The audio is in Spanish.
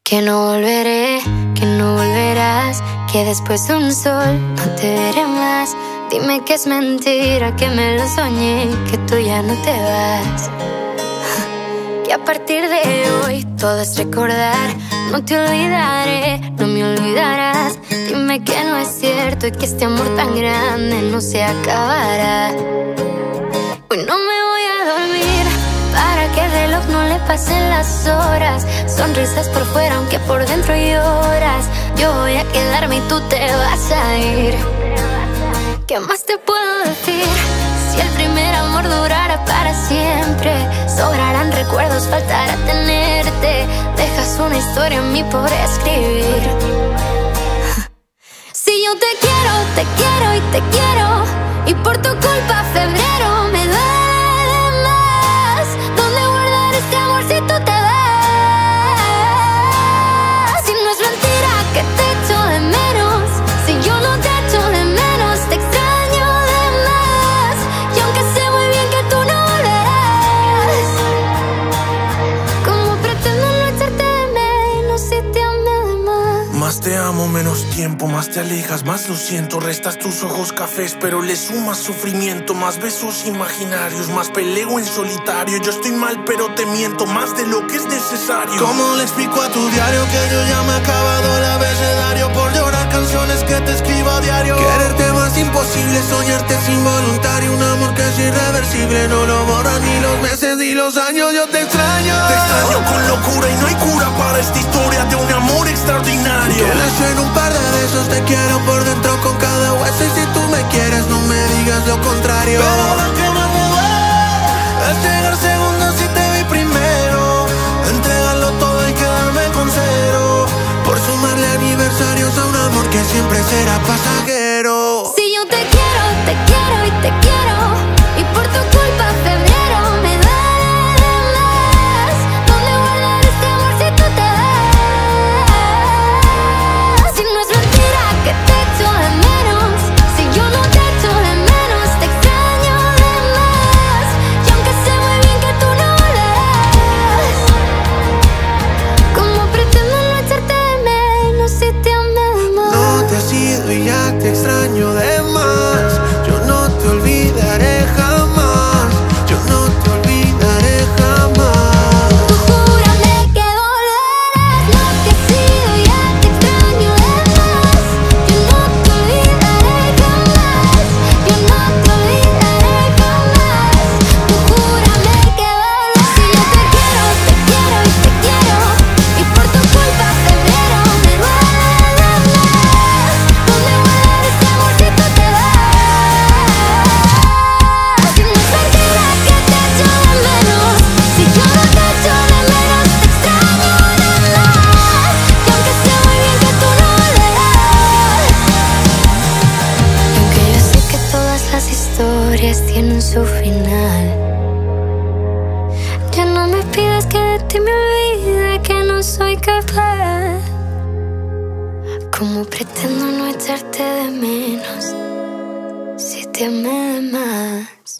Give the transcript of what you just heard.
Que no volveré, que no volverás, que después de un sol no te veré más. Dime que es mentira, que me lo soñé, que tú ya no te vas. Que a partir de hoy todo es recordar. No te olvidaré, no me olvidarás. Dime que no es cierto y que este amor tan grande no se acabará. Hoy no me voy a dormir para que el reloj no le pasen las horas. Sonrisas por fuera aunque por dentro lloras. Yo voy a quedarme y tú te vas a ir. ¿Qué más te puedo decir? Si el primer amor durara para siempre, sobrarán recuerdos, faltará tenerte. Dejas una historia en mí por escribir. Si yo te quiero y te quiero, y por tu culpa febrero me duele más. ¿Dónde guardar este amor si tú te vas? Si no es mentira que te echo de menos, si yo no te echo de menos, te extraño de más. Y aunque sé muy bien que tú no volverás, ¿cómo pretendo no echarte de menos si te amé de más? Más te amo, menos tiempo, más te alejas, más lo siento. Restas tus ojos cafés, pero le sumas sufrimiento. Más besos imaginarios, más peleo en solitario. Yo estoy mal, pero te miento más de lo que es necesario. ¿Cómo le explico a tu diario que yo ya me he acabado el abecedario por llorar canciones que te escribo a diario? Quererte más imposible, soñarte es involuntario. Un amor que es irreversible, no lo borran ni los meses ni los años. Yo te extraño con locura y no hay cura para esta historia de un amor extraordinario. Que le suene un par de besos, te quiero por dentro con cada hueso. Y si tú me quieres, no me digas lo contrario. Pero lo que más me duele es llegar segundo si te vi primero. Entregarlo todo y quedarme con cero, por sumarle aniversarios a un amor que siempre será pasajero. Si yo te quiero y te quiero, y por tu culpa febrero me duele más. ¿Dónde guardar este amor si tú te vas? Si no es mentira que te echo de menos, si yo no te echo de menos, te extraño de más. Y aunque sé muy bien que tú no volverás, ¿cómo pretendo no echarte de menos si te amé de más? No te has ido y ya te extraño de más. Yo no te olvidaré jamás. Yo no te olvidaré jamás. Tú júrame que volverás. No te has ido y ya te extraño de más. Yo no te olvidaré jamás. Yo no te olvidaré jamás. Tú júrame que volverás. Si yo te quiero y te quiero, y por tu culpa febrero me duele más. ¿Dónde guardar este amor si tú te vas? Si no es mentira que te echo de menos, si yo no te echo de menos, te extraño de más. Y aunque sé muy bien que tú no volverás, y aunque yo sé que todas las historias tienen su final, ya no me pidas que de ti me olvide, que no soy capaz. ¿Cómo pretendo no echarte de menos si te amé de más?